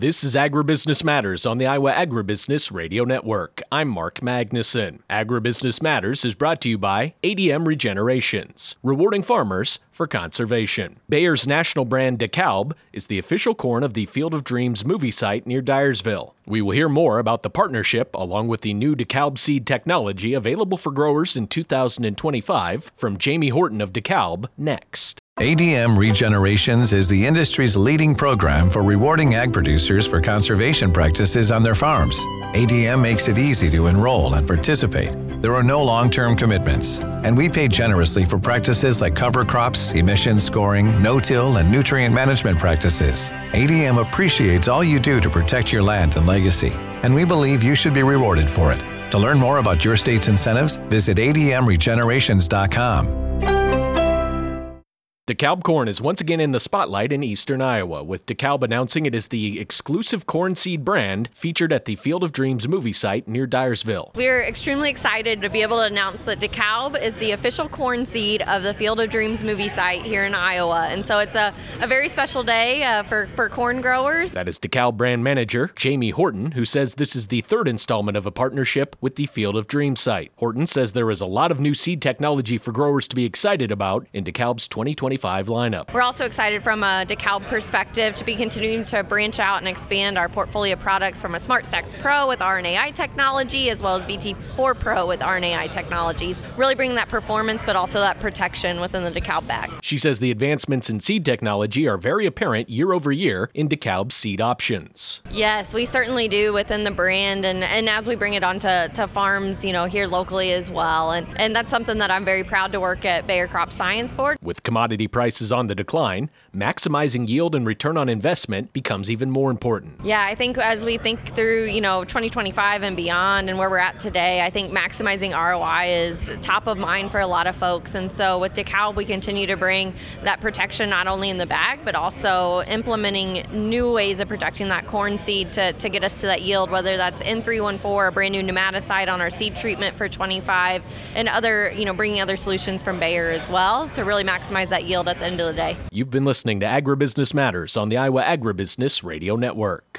This is Agribusiness Matters on the Iowa Agribusiness Radio Network. I'm Mark Magnuson. Agribusiness Matters is brought to you by ADM Regenerations, rewarding farmers for conservation. Bayer's national brand DeKalb is the official corn of the Field of Dreams movie site near Dyersville. We will hear more about the partnership along with the new DeKalb seed technology available for growers in 2025 from Jamie Horton of DeKalb next. ADM Regenerations is the industry's leading program for rewarding ag producers for conservation practices on their farms. ADM makes it easy to enroll and participate. There are no long-term commitments, and we pay generously for practices like cover crops, emission scoring, no-till, and nutrient management practices. ADM appreciates all you do to protect your land and legacy, and we believe you should be rewarded for it. To learn more about your state's incentives, visit admregenerations.com. DeKalb corn is once again in the spotlight in eastern Iowa, with DeKalb announcing it is the exclusive corn seed brand featured at the Field of Dreams movie site near Dyersville. We're extremely excited to be able to announce that DeKalb is the official corn seed of the Field of Dreams movie site here in Iowa. And so it's a very special day for corn growers. That is DeKalb brand manager Jamie Horton, who says this is the third installment of a partnership with the Field of Dreams site. Horton says there is a lot of new seed technology for growers to be excited about in DeKalb's 2025 lineup. We're also excited from a DeKalb perspective to be continuing to branch out and expand our portfolio of products from a SmartStax Pro with RNAi technology as well as VT4 Pro with RNAi technologies, really bringing that performance but also that protection within the DeKalb bag. She says the advancements in seed technology are very apparent year over year in DeKalb seed options. Yes, we certainly do within the brand and as we bring it onto farms, here locally as well. And that's something that I'm very proud to work at Bayer Crop Science for. With commodity prices on the decline, maximizing yield and return on investment becomes even more important. Yeah, I think as we think through, 2025 and beyond and where we're at today, I think maximizing ROI is top of mind for a lot of folks. And so with DeKalb, we continue to bring that protection not only in the bag, but also implementing new ways of protecting that corn seed to get us to that yield, whether that's N314, a brand new nematicide on our seed treatment for 25, and other, bringing other solutions from Bayer as well to really maximize that yield at the end of the day. You've been listening to Agribusiness Matters on the Iowa Agribusiness Radio Network.